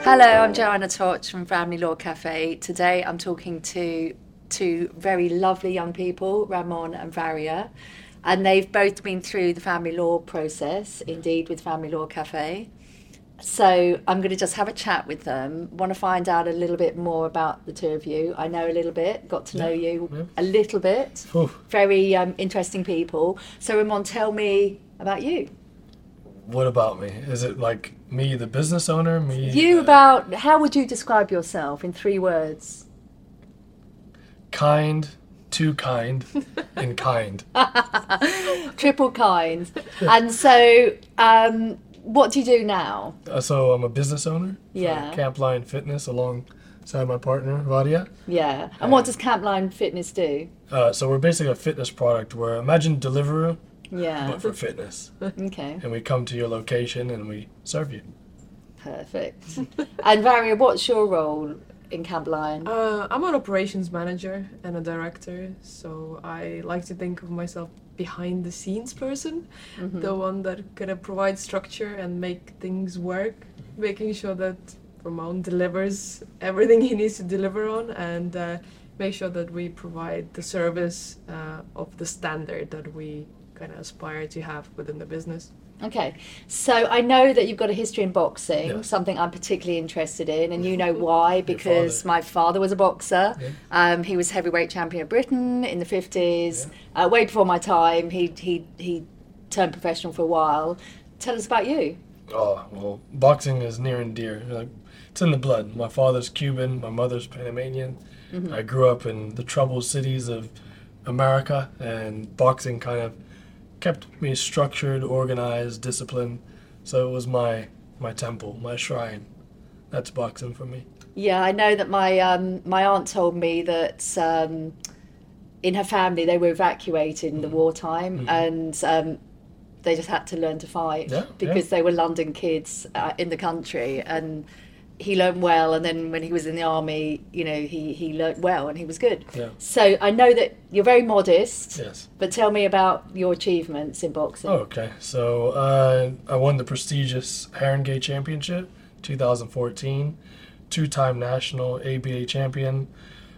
Hello, I'm Joanna Toch from Family Law Cafe. Today I'm talking to two very lovely young people, Ramon and Varia, and they've both been through the family law process, indeed, with Family Law Cafe. So I'm going to just have a chat with them, want to find out a little bit more about the two of you. I know a little bit, got to know you a little bit. Oof. Very interesting people. So Ramon, tell me about you. What about me? Is it like me, the business owner? How would you describe yourself in 3 words? Kind, too kind, and kind. Triple kind. And so, what do you do now? So I'm a business owner Yeah. for Camp Lion Fitness alongside my partner, Vadia. Yeah. And what does Camp Lion Fitness do? So we're basically a fitness product where imagine Deliveroo, Yeah. but for fitness. Okay. And we come to your location and we serve you. Perfect. And Varia, what's your role in Camp Lion? I'm an operations manager and a director, so I like to think of myself behind the scenes person, the one that can provide structure and make things work, making sure that Ramon delivers everything he needs to deliver on, and make sure that we provide the service of the standard that we kind of aspire to have within the business. Okay, so I know that you've got a history in boxing, Yeah. something I'm particularly interested in, and you know why, because father. my father was a boxer. Yeah. He was heavyweight champion of Britain in the 50s. Way before my time, he turned professional for a while. Tell us about you. Oh, well, boxing is near and dear. Like, it's in the blood. My father's Cuban, my mother's Panamanian. I grew up in the troubled cities of America, and boxing kind of kept me structured, organized, disciplined. So it was my temple, my shrine. That's boxing for me. Yeah, I know that my aunt told me that in her family they were evacuated in the wartime, and they just had to learn to fight because they were London kids in the country, and he learned well, and then when he was in the army, you know, he learned well and he was good. Yeah. So I know that you're very modest, Yes. but tell me about your achievements in boxing. Oh, okay. So I won the prestigious Haringey Championship, 2014, 2-time national ABA champion,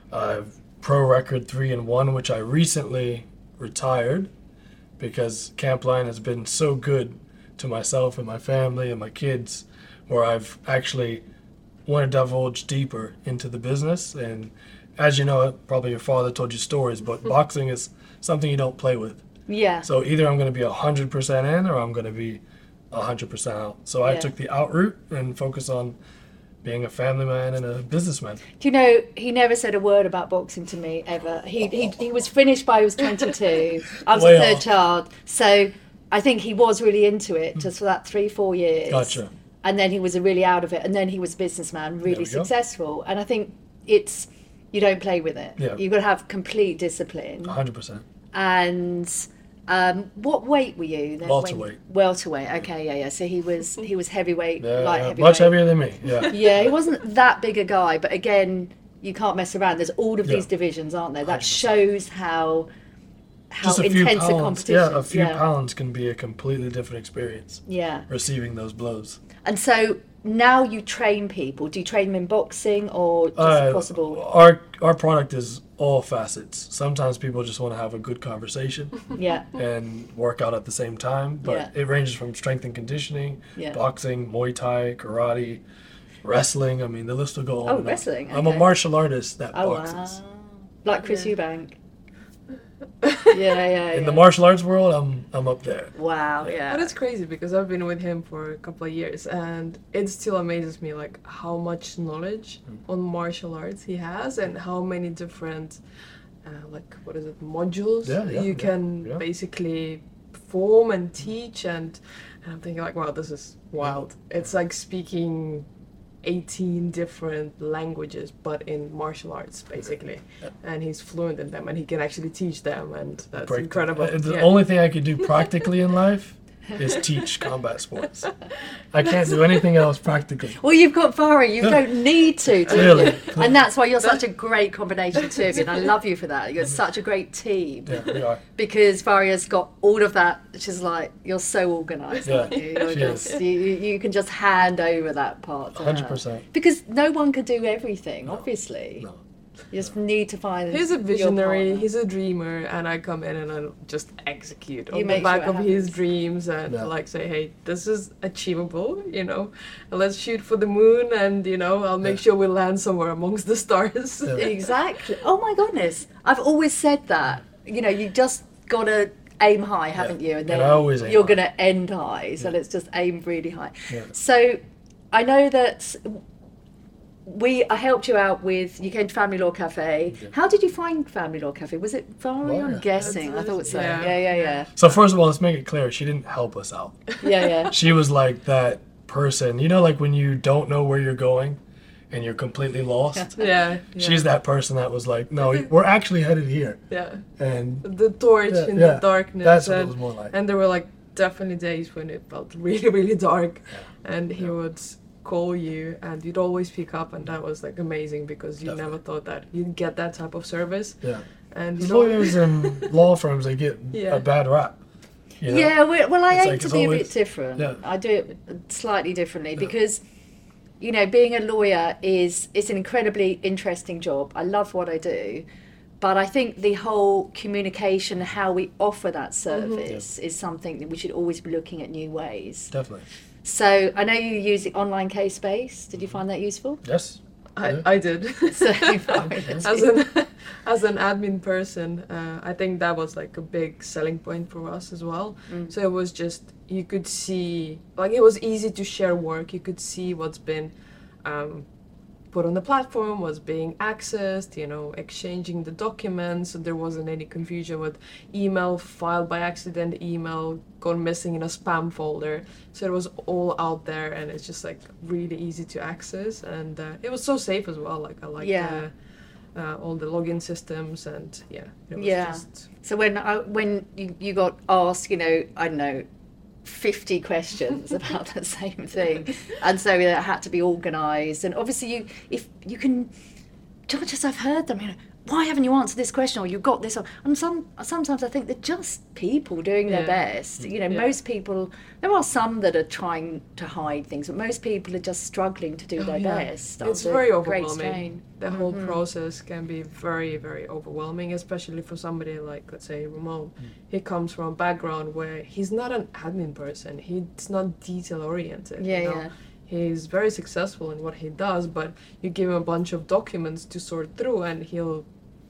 pro record 3-1, which I recently retired because Camp Lion has been so good to myself and my family and my kids, where I've actually want to divulge deeper into the business. And as you know, probably your father told you stories, but boxing is something you don't play with. Yeah. So either I'm going to be 100% in or I'm going to be 100% out. So I took the out route and focused on being a family man and a businessman. Do you know, he never said a word about boxing to me, ever. He was finished by he was 22. I was Way the third off. child. So I think he was really into it just for that 3-4 years. Gotcha. And then he was really out of it. And then he was a businessman, really we go. successful. And I think you don't play with it. Yeah. You've got to have complete discipline. 100%. And what weight were you then? Welterweight. Welterweight. Okay, yeah. So he was heavyweight, Yeah, light yeah, heavyweight. much heavier than me. Yeah. Yeah, he wasn't that big a guy, but again, you can't mess around. There's all of these divisions, aren't there? That 100%. shows how Just a few intense the pounds. competition Yeah, a is. few pounds can be a completely different experience. Yeah. Receiving those blows. And so now you train people. Do you train them in boxing or just possible? Our product is all facets. Sometimes people just want to have a good conversation Yeah. and work out at the same time, but it ranges from strength and conditioning, Yeah. boxing, Muay Thai, karate, wrestling. I mean, the list will go on. Oh, and on. wrestling, I'm a okay. martial artist that Oh, boxes. wow. Like Chris Yeah. Eubank. Yeah. In the martial arts world, I'm up there. Wow, yeah. But it's crazy because I've been with him for a couple of years, and it still amazes me like how much knowledge on martial arts he has, and how many different modules you can basically perform and teach, and I'm thinking like, wow, this is wild. It's like speaking 18 different languages, but in martial arts, basically. And he's fluent in them, and he can actually teach them, and that's incredible. The only thing I could do practically in life is teach combat sports. I can't do anything else practically. Well, you've got Varia, you don't need to, do Clearly, you? clearly. And that's why you're such a great combination too, and I love you for that. You're such a great team. Yeah, we are. Because Varia's got all of that, which is like, you're so organised, Yeah, aren't you? You're she just, is. you can just hand over that part to her. 100%. Because no one can do everything, obviously. No. You just need to find He's a your visionary, partner. he's a dreamer, and I come in and I just execute on the make back sure it of his happens. dreams and Yeah. like say, hey, this is achievable, you know, let's shoot for the moon and, you know, I'll make Yeah. sure we land somewhere amongst the stars. Yeah. Exactly. Oh my goodness. I've always said that. You know, you just got to aim high, haven't you? And then And I always aim you're high. going to end high. So let's just aim really high. Yeah. So I know that I helped you out with, you came to Family Law Cafe. Yeah. How did you find Family Law Cafe? Was it Varia? I'm Varia. guessing. I thought so. Yeah. Yeah. So first of all, let's make it clear, she didn't help us out. Yeah. She was like that person, you know, like when you don't know where you're going and you're completely lost. Yeah, She's that person that was like, no, we're actually headed here. yeah. And The torch Yeah, in yeah. the darkness. that's what it and, was more like. and there were like definitely days when it felt really, really dark, and he would call you and you'd always pick up, and that was like amazing because you Definitely. never thought that you'd get that type of service. Yeah. And Because you know, lawyers and law firms, they get Yeah. a bad rap. You know? Yeah, well, I It's aim like to it's be a always- bit different. Yeah. I do it slightly differently because, you know, being a lawyer it's an incredibly interesting job. I love what I do, but I think the whole communication, how we offer that service, is something that we should always be looking at new ways. Definitely. So I know you use the online case base. Did you find that useful? Yes. I did. So, as an admin person, I think that was like a big selling point for us as well. So it was just, you could see, like it was easy to share work. You could see what's been put on the platform, what's being accessed, you know, exchanging the documents. So there wasn't any confusion with email filed by accident, email gone missing in a spam folder. So it was all out there, and it's just like really easy to access, and it was so safe as well. Like I liked Yeah. all the login systems, and it was Yeah. just So when you got asked, you know, I don't know, 50 questions about the same thing, and so it had to be organised. And obviously, if you can, judges, I've heard them, you know, why haven't you answered this question, or you got this? And sometimes I think they're just people doing their Yeah. best. You know, Yeah. most people. There are some that are trying to hide things, but most people are just struggling to do their yeah. best. It's under very great overwhelming. strain. The whole process can be very, very overwhelming, especially for somebody like, let's say, Ramon. He comes from a background where he's not an admin person. He's not detail oriented. Yeah, you know? yeah. He's very successful in what he does, but you give him a bunch of documents to sort through, and he'll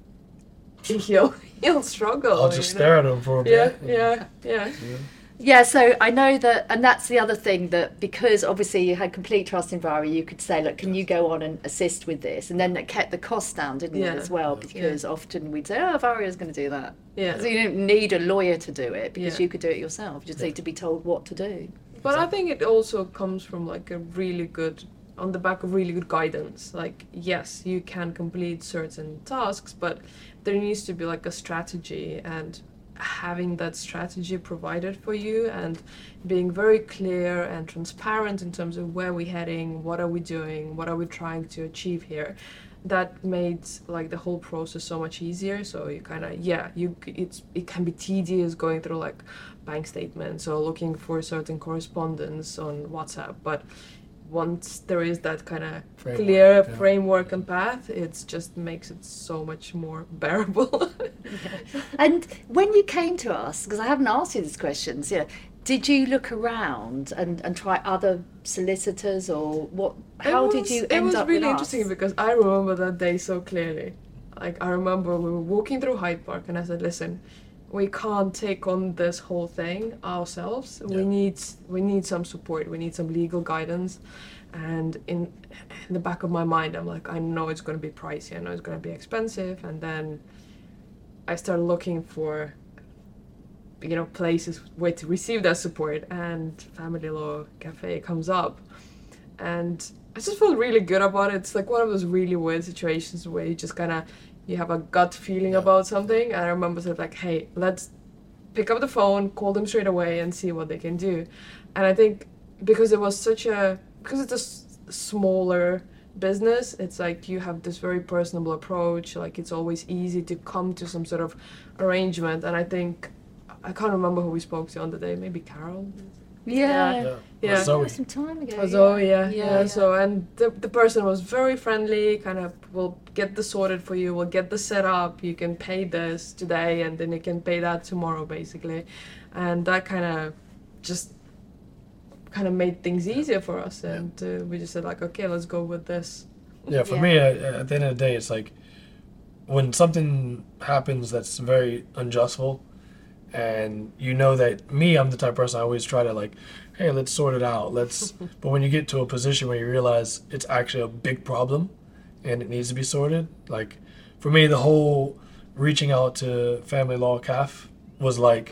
struggle. I'll just you know? stare at them for a bit. Yeah. Yeah, so I know that, and that's the other thing, that because obviously you had complete trust in Vari, you could say, look, can you go on and assist with this? And then it kept the cost down, didn't it, Yeah. as well? Because often we'd say, oh, Varia's going to do that. Yeah. So you don't need a lawyer to do it because Yeah. you could do it yourself. You just need to be told what to do. But I think it also comes from like a really good, on the back of really good guidance. Like, yes, you can complete certain tasks, but there needs to be like a strategy, and having that strategy provided for you and being very clear and transparent in terms of where we're heading, what are we doing, what are we trying to achieve here. That made like the whole process so much easier. So you kind of it can be tedious going through like bank statements or looking for certain correspondence on WhatsApp, but once there is that kind of Framework, clear yeah. framework and path, it just makes it so much more bearable. And when you came to us, because I haven't asked you these questions, did you look around and try other solicitors, or what? How did you end It was up really with interesting us? because I remember that day so clearly. Like, I remember we were walking through Hyde Park, and I said, listen, we can't take on this whole thing ourselves. Yeah. We need some support. We need some legal guidance. And in the back of my mind, I'm like, I know it's going to be pricey. I know it's going to be expensive. And then I started looking for, places where to receive that support. And Family Law Cafe comes up. And I just felt really good about it. It's like one of those really weird situations where you just kind of, you have a gut feeling Yeah. about something. And I remember saying like, hey, let's pick up the phone, call them straight away, and see what they can do. And I think because because it's a smaller business, it's like you have this very personable approach. Like it's always easy to come to some sort of arrangement. And I think I can't remember who we spoke to on the day. Maybe Carol. Yeah. Yeah. Zoe. Some time ago. Yeah. So and the person was very friendly. Kind of, we'll get this sorted for you. We'll get the set up. You can pay this today, and then you can pay that tomorrow, basically. And that kind of made things easier for us. And we just said like, okay, let's go with this. Yeah, for me, at the end of the day, it's like when something happens that's very unjustful, and you know that I'm the type of person I always try to like, hey, let's sort it out. But when you get to a position where you realize it's actually a big problem and it needs to be sorted, like for me, the whole reaching out to Family Law CAF was like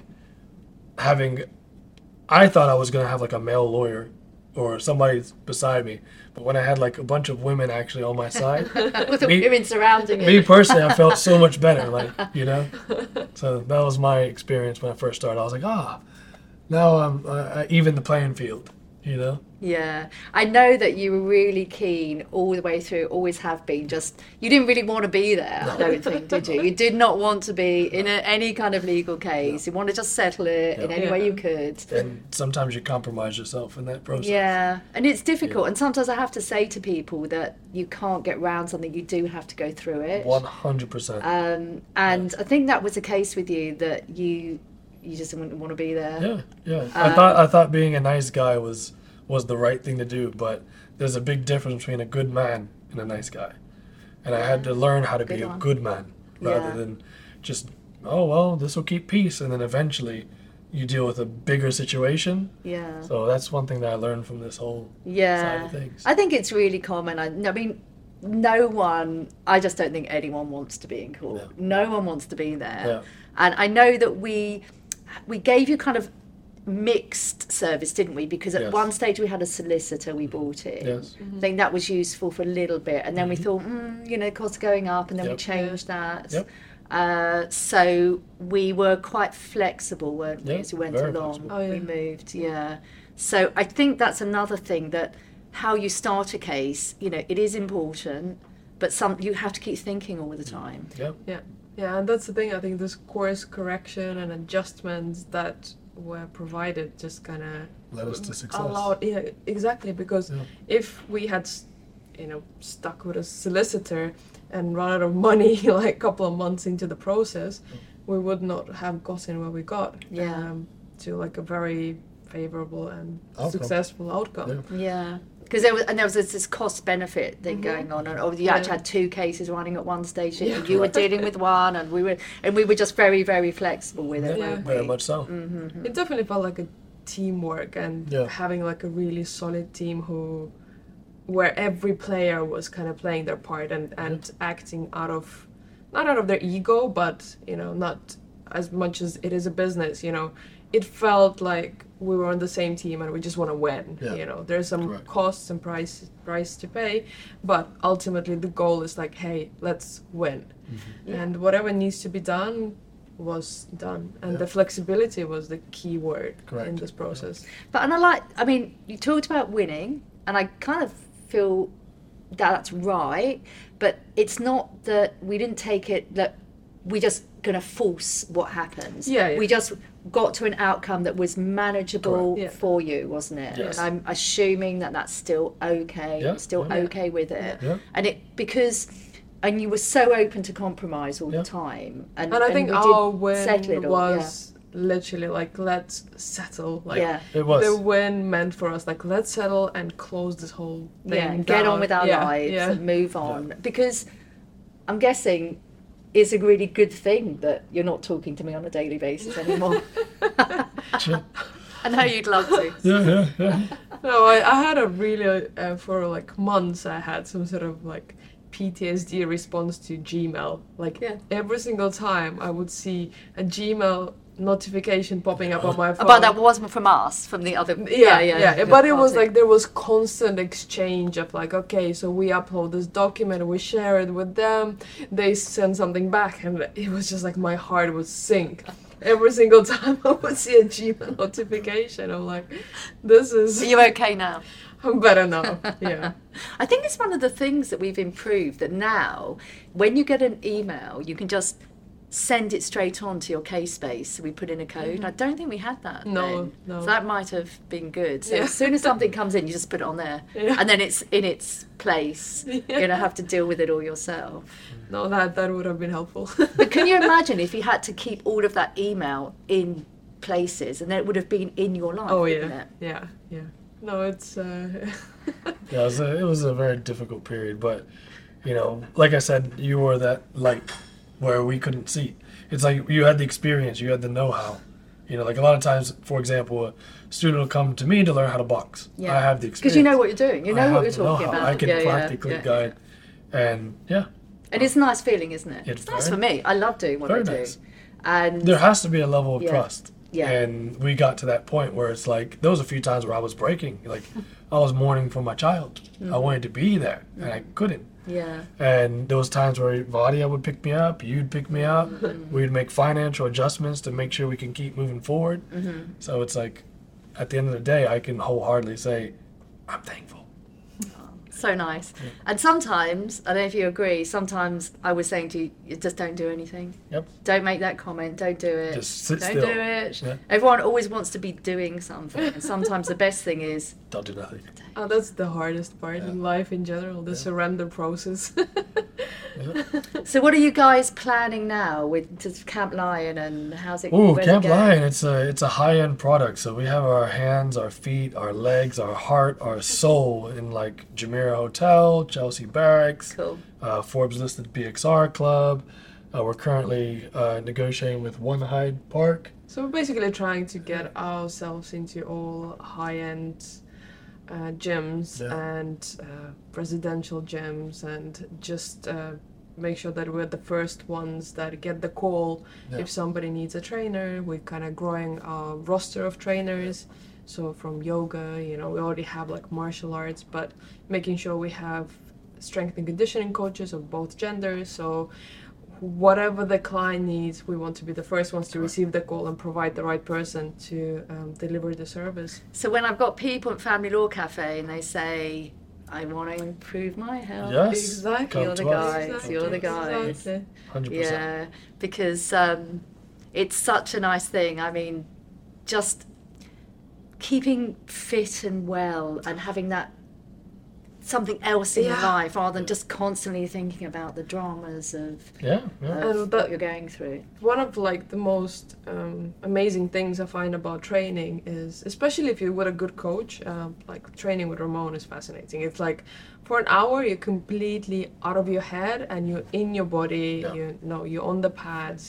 I thought I was going to have like a male lawyer or somebody beside me. But when I had like a bunch of women actually on my side, With the women surrounding you. me personally, I felt so much better, like, So that was my experience when I first started. I was like, now I'm even the playing field, Yeah, I know that you were really keen all the way through, always have been, just, you didn't really want to be there, I don't think, did you? You did not want to be in any kind of legal case. You want to just settle it in any way you could. And sometimes you compromise yourself in that process. Yeah, and it's difficult. And sometimes I have to say to people that you can't get round something, you do have to go through it. 100%. And I think that was the case with you, that you just didn't want to be there. Yeah. I thought being a nice guy was the right thing to do, but there's a big difference between a good man and a nice guy. And I had to learn how to be a good man rather than just, this will keep peace, and then eventually you deal with a bigger situation. Yeah. So that's one thing that I learned from this whole side of things. I think it's really common. I mean, I just don't think anyone wants to be in court. No one wants to be there. Yeah. And I know that we gave you kind of mixed service, didn't we? Because at one stage we had a solicitor we brought in. Yes. I think that was useful for a little bit, and then we thought, costs are going up, and then we changed that. Yep. So we were quite flexible, weren't we, as we went along? Flexible. We moved, So I think that's another thing, that how you start a case, it is important, but you have to keep thinking all the time. Yeah, and that's the thing. I think this course correction and adjustments that were provided just kind of led us to success. Exactly, because if we had stuck with a solicitor and run out of money like a couple of months into the process, we would not have gotten where we got to like a very favorable and successful outcome. Because there was this cost benefit thing going on, and you actually had two cases running at one stage. You were dealing with one, and we were just very, very flexible with it. Very much so. It definitely felt like a teamwork, and having like a really solid team where every player was kind of playing their part and acting not out of their ego, but not as much as it is a business. It felt like we were on the same team and we just want to win. There's some costs and price to pay, but ultimately the goal is like, hey, let's win. And whatever needs to be done was done, and the flexibility was the key word in this process. But you talked about winning, and I kind of feel that's right, but it's not that we didn't take it that we just going to force what happens. We just got to an outcome that was manageable for you, wasn't it? Yes. And I'm assuming that that's still okay. Okay with it. And you were so open to compromise all the time. And I think our win was literally like, let's settle. It was. The win meant for us, like, let's settle and close this whole thing down. Get on with our lives and move on. Because I'm guessing it's a really good thing that you're not talking to me on a daily basis anymore. I know you'd love to. Yeah. No, I had a really, for like months, I had some sort of like PTSD response to Gmail. Every single time I would see a Gmail notification popping up on my phone. But that wasn't from us, from the other. But it was like there was constant exchange of like, okay, so we upload this document, we share it with them, they send something back, and it was just like my heart would sink. every single time I would see a Gmail notification, I'm like, this is... Are you okay now? I'm better now, yeah. I think it's one of the things that we've improved, that now when you get an email, you can just send it straight on to your case space. So we put in a code. I don't think we had that. No, then. no. So that might have been good. So Yeah. as soon as something comes in, you just put it on there. Yeah. And then it's in its place. Yeah. You don't have to deal with it all yourself. No, that would have been helpful. But can you imagine if you had to keep all of that email in places, and then it would have been in your life, Oh, wouldn't yeah, it? yeah. No, it's... Yeah, it was a very difficult period, but you know, like I said, you were that light where we couldn't see. It's like you had the experience, you had the know-how. You know, like a lot of times, for example, a student will come to me to learn how to box. Yeah. I have the experience. Because you know what you're doing. You I know have what you're the talking know-how. about. I can Yeah, practically yeah. guide, and yeah, And it's a nice feeling, isn't it? It's It's nice very- for me. I love doing what I very do. nice. And there has to be a level of Yeah. trust. Yeah. And we got to that point where it's like, there was a few times where I was breaking. Like, I was mourning for my child. I wanted to be there, and I couldn't. yeah. And there was times where Vadia would pick me up, you'd pick me up. We'd make financial adjustments to make sure we can keep moving forward. So it's like, at the end of the day, I can wholeheartedly say, I'm thankful. So nice. And sometimes, I don't know if you agree, sometimes I was saying to you, you just don't do anything. Yep. Don't make that comment. Don't do it. Just sit don't still. do it. Yeah. Everyone always wants to be doing something. And sometimes the best thing is, Don't do nothing. Oh, that's the hardest part in Yeah. life in general, the surrender process. Yeah. so what are you guys planning now with just Camp Lion, and how's it Ooh, where's it Camp going? Lion, it's a high-end product. So we have our hands, our feet, our legs, our heart, our soul in like Jumeirah Hotel, Chelsea Barracks, Cool. Forbes listed BXR Club. We're currently negotiating with One Hyde Park. So we're basically trying to get ourselves into all high-end gyms Yeah. and residential gyms, and just make sure that we're the first ones that get the call Yeah. if somebody needs a trainer. We're kind of growing our roster of trainers. So from yoga, you know, we already have like martial arts, but making sure we have strength and conditioning coaches of both genders. So whatever the client needs, we want to be the first ones to receive the call and provide the right person to deliver the service. So when I've got people at Family Law Cafe and they say, I want to improve my health. Yes. Exactly. Come You're the to us. guys. You're the guys. Exactly. 100%. Yeah, because it's such a nice thing. I mean, just keeping fit and well and having that something else in your Yeah. life rather than just constantly thinking about the dramas of Yeah. And what that- you're going through. One of like the most amazing things I find about training is, especially if you're with a good coach, like training with Ramon is fascinating. It's like for an hour you're completely out of your head and you're in your body. Yeah. You know, you're on the pads.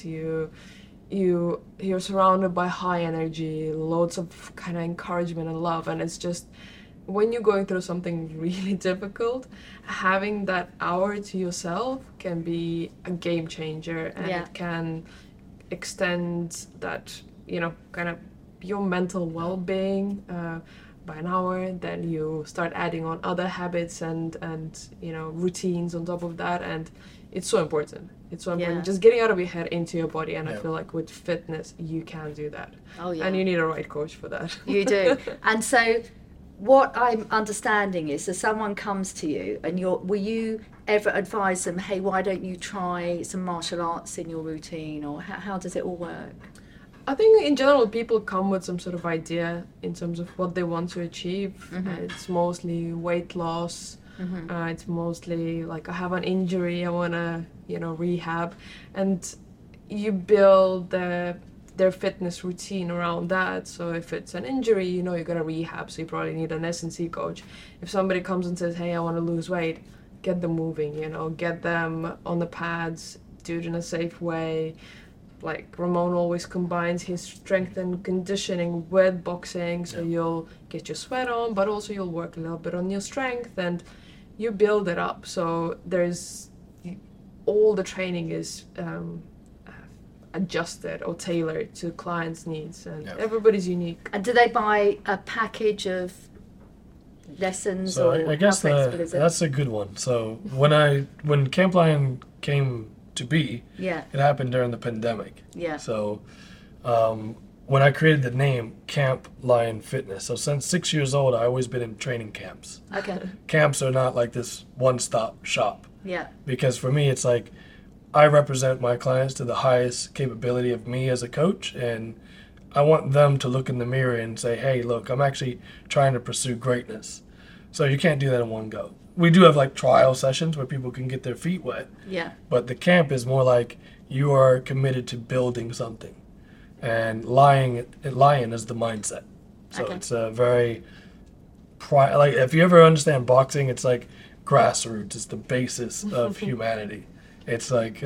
You're surrounded by high energy, loads of kind of encouragement and love, and it's just when you're going through something really difficult, having that hour to yourself can be a game changer, and Yeah. it can extend that, you know, kind of your mental well-being by an hour. Then you start adding on other habits and you know, routines on top of that, and it's so important. It's so important. Yeah. Just getting out of your head into your body, and I Yeah. feel like with fitness you can do that. Oh yeah, And you need a right coach for that. you do. And so what I'm understanding is that someone comes to you and will you ever advise them, hey, why don't you try some martial arts in your routine, or how does it all work? I think in general people come with some sort of idea in terms of what they want to achieve. It's mostly weight loss. It's mostly like I have an injury, I want to, you know, rehab, and you build their fitness routine around that. So if it's an injury, you know you're gonna rehab, so you probably need an S&C coach. If somebody comes and says, hey, I want to lose weight, get them moving, you know, get them on the pads, do it in a safe way. Like Ramon always combines his strength and conditioning with boxing, so you'll get your sweat on, but also you'll work a little bit on your strength and you build it up. So there's all the training is adjusted or tailored to clients' needs, and Yeah. everybody's unique. And do they buy a package of lessons, So or I guess how flexible is it? that's a good one. So when Camp Lion came to be, Yeah, it happened during the pandemic. yeah. So when I created the name Camp Lion Fitness. So since 6 years old, I've always been in training camps. Okay. Camps are not like this one-stop shop. Yeah. Because for me, it's like I represent my clients to the highest capability of me as a coach, and I want them to look in the mirror and say, hey, look, I'm actually trying to pursue greatness. So you can't do that in one go. We do have like trial sessions where people can get their feet wet, Yeah. but the camp is more like you are committed to building something. And lion is the mindset. So Okay. it's a very, like if you ever understand boxing, it's like grassroots. It's the basis of humanity. It's like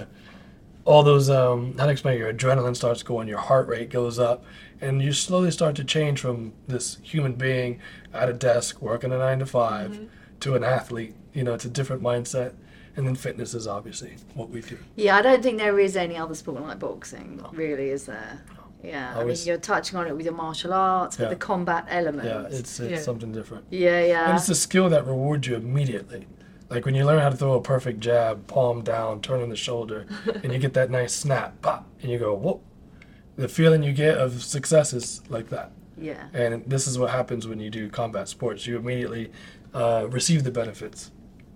all those, how to explain, your adrenaline starts going, your heart rate goes up, and you slowly start to change from this human being at a desk working a 9 to 5 to an athlete. You know, it's a different mindset. And then fitness is obviously what we do. Yeah, I don't think there is any other sport like boxing, really, is there? Yeah, I mean, Always- you're touching on it with your martial arts, with Yeah. the combat element. Yeah, it's Yeah. something different. Yeah, And yeah. it's a skill that rewards you immediately. Like when you learn how to throw a perfect jab, palm down, turning the shoulder, and you get that nice snap, pop, and you go, whoop. The feeling you get of success is like that. Yeah. And this is what happens when you do combat sports. You immediately receive the benefits.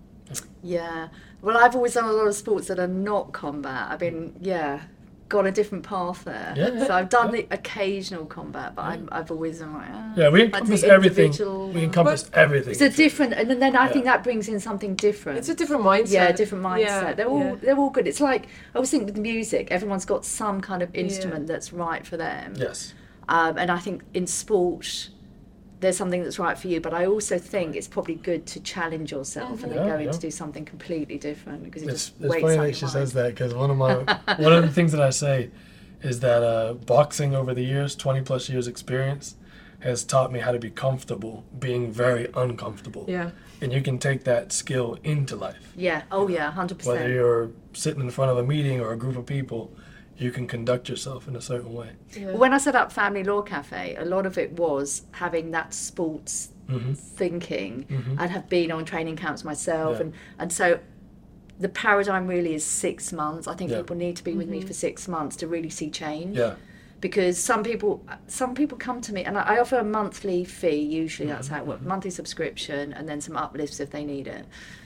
Yeah. Well, I've always done a lot of sports that are not combat. I've been, gone a different path there. Yeah, So I've done yeah. the occasional combat, but I've always been like, Yeah, we like the encompass everything. individual- We encompass everything. It's a different, and then I think Yeah. that brings in something different. It's a different mindset. Yeah, different mindset. Yeah, They're all good. It's like I always think with music, everyone's got some kind of instrument that's right for them. Yes. And I think in sport, there's something that's right for you. But I also think it's probably good to challenge yourself and then Yeah, go in yeah. to do something completely different because it It's just funny wakes up that your she mind. says that because one of the things that I say is that boxing over the years, 20 plus years experience, has taught me how to be comfortable being very uncomfortable. Yeah. And you can take that skill into life. Yeah. Oh yeah. 100%. Whether you're sitting in front of a meeting or a group of people, you can conduct yourself in a certain way. Yeah. When I set up Family Law Cafe, a lot of it was having that sports Hmm. thinking Mhm. and have been on training camps myself. Yeah. And so the paradigm really is 6 months. I think Yeah. people need to be with me for 6 months to really see change. Yeah. Because some people come to me and I offer a monthly fee, usually that's how it Mm-hmm. works, monthly subscription and then some uplifts if they need it.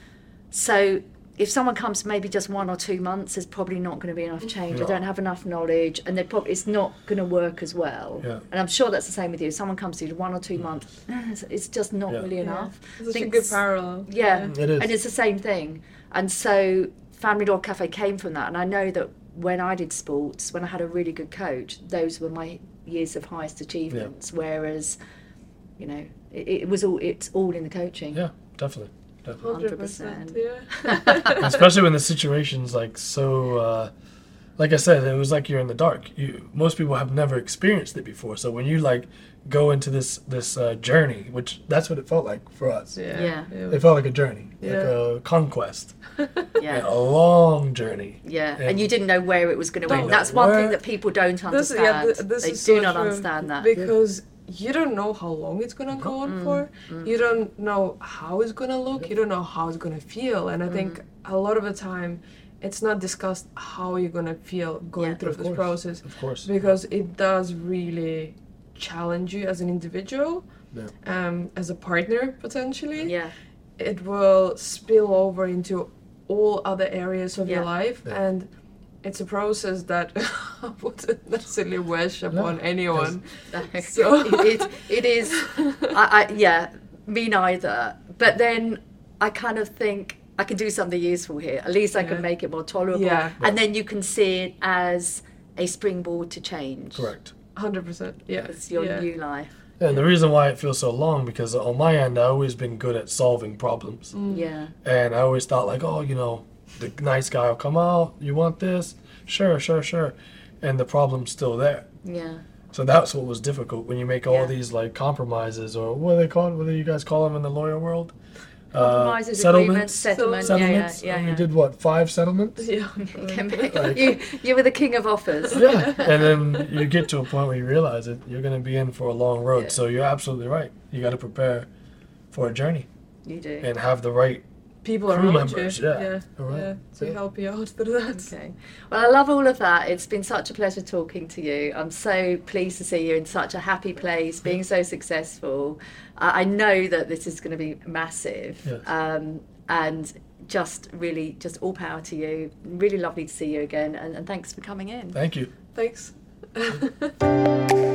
So if someone comes maybe just 1 or 2 months, there's probably not going to be enough change. No. They don't have enough knowledge and it's not going to work as well. Yeah. And I'm sure that's the same with you. If someone comes to you 1 or 2 months, it's just not Yeah. really enough. It's such a Think good s- parallel. Yeah. It is. And it's the same thing. And so Family Law Cafe came from that. And I know that when I did sports, when I had a really good coach, those were my years of highest achievements. Whereas, it's all in the coaching. Yeah, definitely. Definitely. 100%. 100%. Yeah. Especially when the situation's like so, like I said, it was like you're in the dark. Most people have never experienced it before. So when you like go into this journey, which that's what it felt like for us. Yeah. It felt like a journey, like Yeah. a conquest, Yeah. a long journey. Yeah, Yeah. and you didn't know where it was going to Don't win. know That's one where- thing that people don't This, understand. this They is do so not true, understand that. because you don't know how long it's gonna go on for. You don't know how it's gonna look. You don't know how it's gonna feel. And I think a lot of the time, it's not discussed how you're gonna feel going Yeah. through Of this course. process, Of course. because it does really challenge you as an individual, Yeah. as a partner potentially. Yeah, It will spill over into all other areas of your Yeah. life, Yeah. and it's a process that I wouldn't necessarily wish upon anyone. So- it is. Me neither. But then I kind of think I can do something useful here. At least I Yeah. can make it more tolerable. Yeah. And then you can see it as a springboard to change. Correct. 100%. Yeah. It's your yeah. new life. Yeah, and the reason why it feels so long because on my end, I've always been good at solving problems. Yeah. And I always thought like, oh, the nice guy will come out. You want this? Sure. And the problem's still there. Yeah. So that's what was difficult when you make all Yeah. these like compromises or what do they call it? What do you guys call them in the lawyer world? Compromises, Settlements. agreements, settlement. Settlements. Yeah. And we did what? 5 settlements? Yeah. You were the king of offers. Yeah. And then you get to a point where you realize that you're going to be in for a long road. Yeah. So you're absolutely right. You got to prepare for a journey You do. and have the right people crew around members, you. yeah. Right. Yeah, to Yeah. help you out through that. Okay. Well, I love all of that. It's been such a pleasure talking to you. I'm so pleased to see you in such a happy place, being so successful. I know that this is going to be massive. Yes. And just really, just all power to you. Really lovely to see you again. And thanks for coming in. Thank you. Thanks.